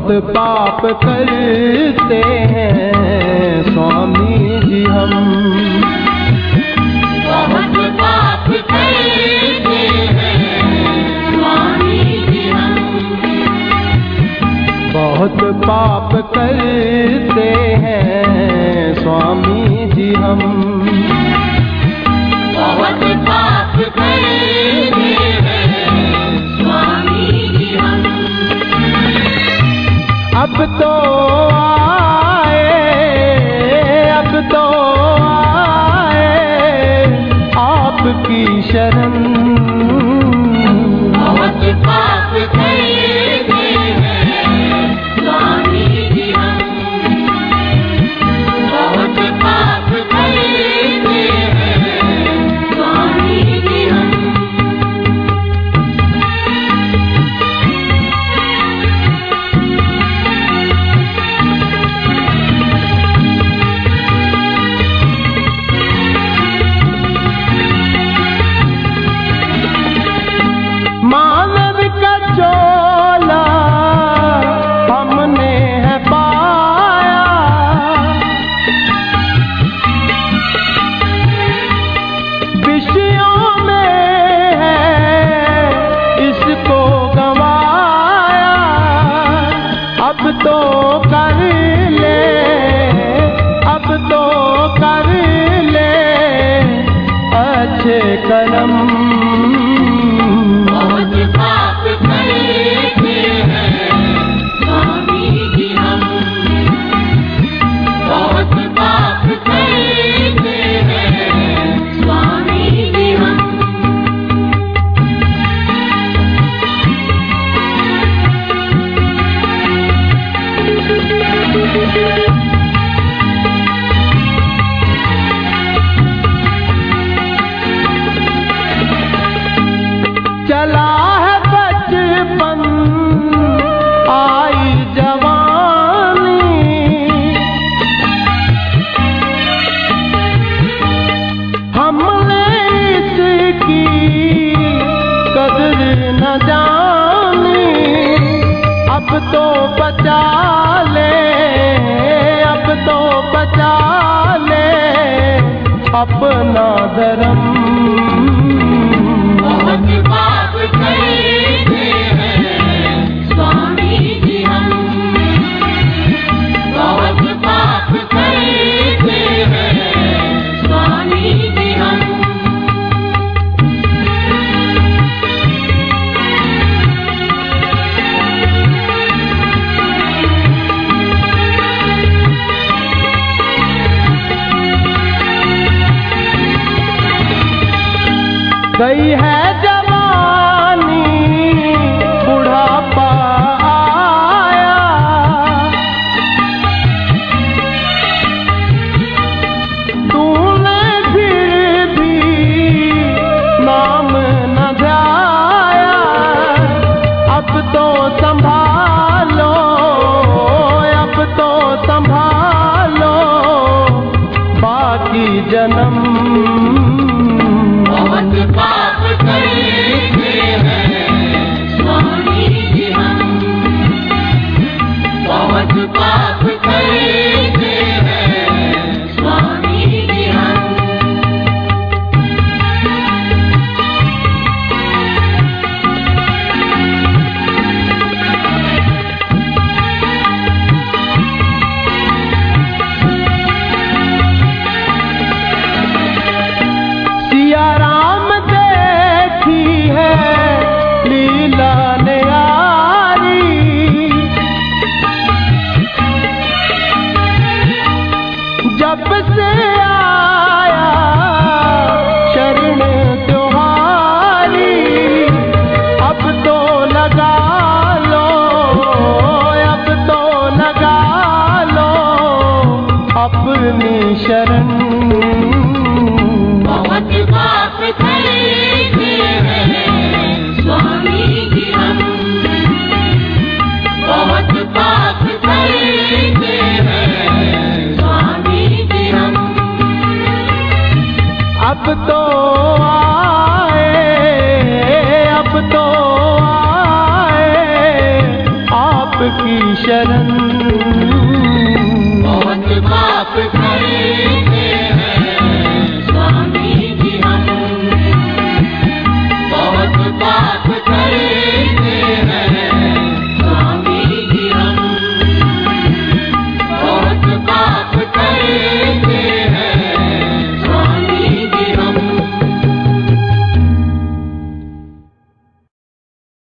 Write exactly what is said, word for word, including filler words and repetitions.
बहुत पाप करते हैं स्वामी जी हम, बहुत पाप करते हैं स्वामी जी हम, बहुत पाप करते हैं स्वामी जी हम, बहुत पाप करते हैं स्वामी जी हम। अब तो आए, अब तो आए आपकी शरण, बहुत पाप करते हैं स्वामी जी हम, बहुत पाप करते हैं स्वामी जी हम। मानव का चोला हमने है पाया, विषयों में है इसको गंवाया। अब तो कर ले, अब तो कर ले अच्छे कर्म, बहुत पाप करते हैं स्वामी जी हम, बहुत पाप करते हैं स्वामी जी हम। चला है बचपन आई जवानी, हमने इसकी कदर न जानी। अब तो बचा ले, अब तो बचा ले अपना धर्म, बहुत पाप करते हैं स्वामी जी हम, बहुत पाप करते हैं स्वामी जी हम। गई है जवानी बुढ़ापा आया, तूने फिर भी नाम न ध्याया। अब तो संभालो, अब तो संभालो बाकी जन्म, बहुत पाप करते हैं स्वामी जी हम, बहुत पाप करते हैं स्वामी जी हम। सिया राम देखी है लीला न्यारी, जब से आया शरण त्योहारी। अब तो लगा लो, अब तो लगा लो अपनी शरण, बहुत पाप करते हैं स्वामी जी हम, बहुत पाप करते हैं स्वामी जी हम। अब तो आए, अब तो आए आपकी चरण